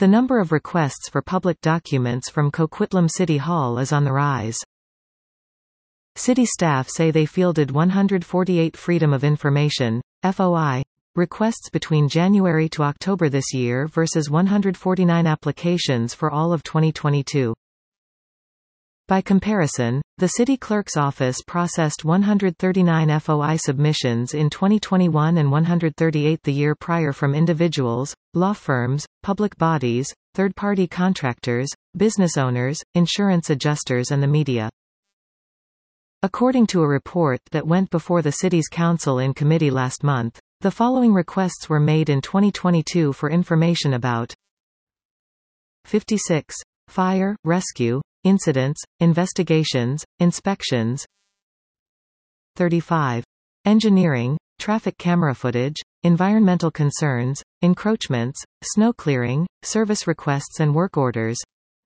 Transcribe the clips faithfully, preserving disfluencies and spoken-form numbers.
The number of requests for public documents from Coquitlam City Hall is on the rise. City staff say they fielded one hundred forty-eight Freedom of Information (F O I) requests between January to October this year versus one hundred forty-nine applications for all of twenty twenty-two. By comparison, the City Clerk's Office processed one hundred thirty-nine F O I submissions in twenty twenty-one and one hundred thirty-eight the year prior from individuals, law firms, public bodies, third-party contractors, business owners, insurance adjusters and the media. According to a report that went before the City's Council in committee last month, the following requests were made in twenty twenty-two for information about fifty-six. Fire, rescue, incidents, investigations, inspections. thirty-five. Engineering, traffic camera footage, environmental concerns, encroachments, snow clearing, service requests and work orders.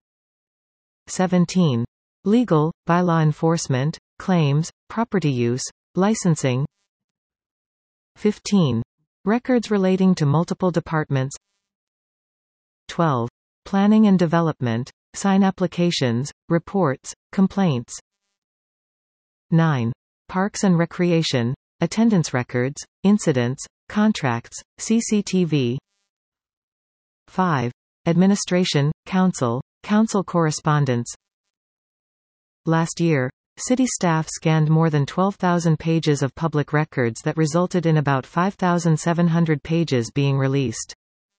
seventeen. Legal, bylaw enforcement, claims, property use, licensing. fifteen. Records relating to multiple departments. twelve. Planning and development, sign applications, reports, complaints. nine. Parks and recreation, attendance records, incidents, contracts, C C T V. five. Administration, council, council correspondence. Last year, City staff scanned more than twelve thousand pages of public records that resulted in about five thousand seven hundred pages being released.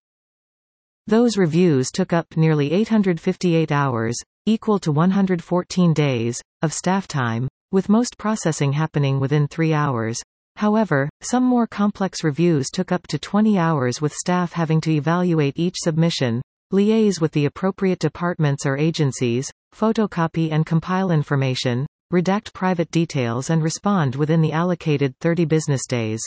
Those reviews took up nearly eight hundred fifty-eight hours, equal to one hundred fourteen days, of staff time, with most processing happening within three hours. However, some more complex reviews took up to twenty hours with staff having to evaluate each submission, liaise with the appropriate departments or agencies, photocopy and compile information, redact private details and respond within the allocated thirty business days.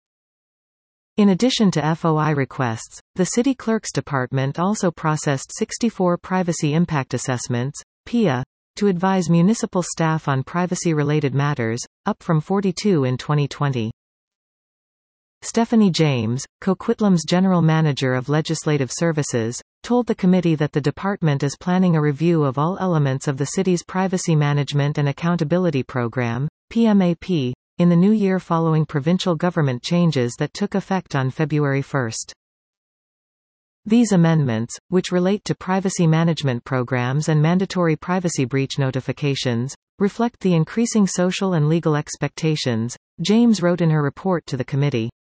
In addition to F O I requests, the City Clerk's Department also processed sixty-four Privacy Impact Assessments, P I A, to advise municipal staff on privacy-related matters, up from forty-two in twenty twenty. Stephanie James, Coquitlam's General Manager of Legislative Services, told the committee that the department is planning a review of all elements of the city's Privacy Management and Accountability Program, P M A P, in the new year following provincial government changes that took effect on February first. These amendments, which relate to privacy management programs and mandatory privacy breach notifications, reflect the increasing social and legal expectations, James wrote in her report to the committee.